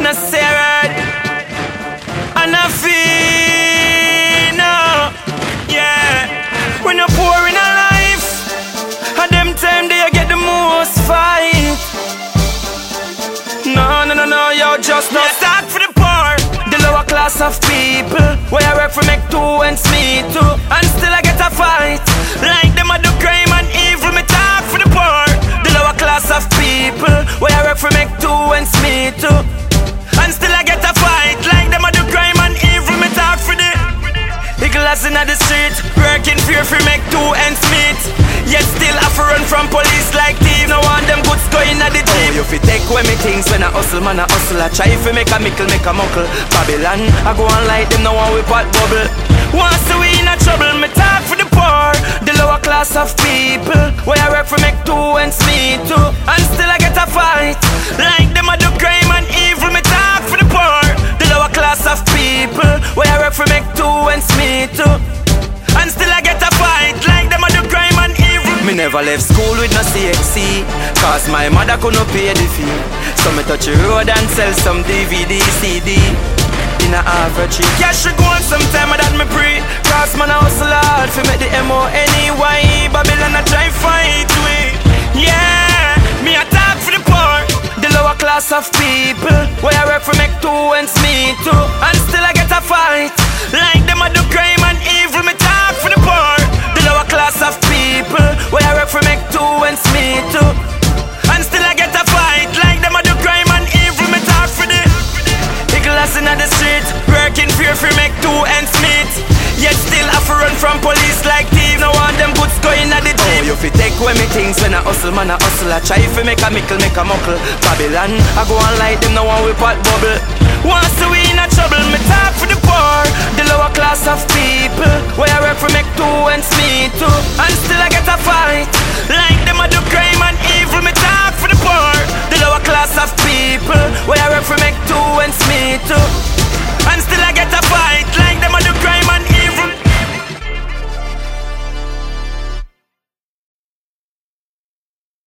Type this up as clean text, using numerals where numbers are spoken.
a Sarah and a Fina. Yeah, when you're poor in a life, at them time they you get the most fight. No, no, no, no, yo, just not start for the poor. The lower class of people, where I work for make two ends meet too, and still I get a fight. Like them I do crime and evil, me talk for the poor. The lower class of people, where I work for make two ends meet too, and still I get a fight. Like them I do crime and evil, me talk for the Higgles in the street, working fear for make two ends meet. Yet still I for run from police like thief. No one them goods going at the jeep. Oh, you fi take away me things when I hustle, man I hustle. I try fi make a mickle, make a muckle. Babylon, I go on like them, no one we pot bubble. Once we in a trouble, me talk for the poor. The lower class of people, where I work for make two ends meet too, and still I get a fight. Like them I do crime and evil, me talk for the poor. The lower class of people, where I work for make two ends meet too, and still I get a fight. Like them I do crime and evil. Me never left school with no CXC, cause my mother couldn't pay the fee. So me touch the road and sell some DVD, CD in a average. Cash should go on sometime that me pre. Cause man I hustle hard fi make the MONEY. Babylon I try fight we. Yeah, me a talk for the poor. The lower class of people, where I work for make two ends meet too, and still I get a fight. Like them I do crime and evil, me talk for the poor. The lower class of people, where I work for make two ends meet too, and still I get a fight. Like them I do crime and evil, me talk for the Higgles in the street, working fear for make two ends meet. Yet still I for run from police like thief. No one them goods going at the jeep. Oh, you fi take away me things when I hustle, man I hustle. I try fi make a mickle, make a muckle. Babylon, I go on like them, no one we pot bubble. Once we in a trouble, me talk for the poor. The lower class of people, where I work for make two ends meet too, and still I get a fight. Like them I do crime and